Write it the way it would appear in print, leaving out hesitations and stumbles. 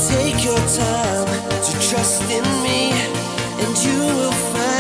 Take your time to trust in me, and you will find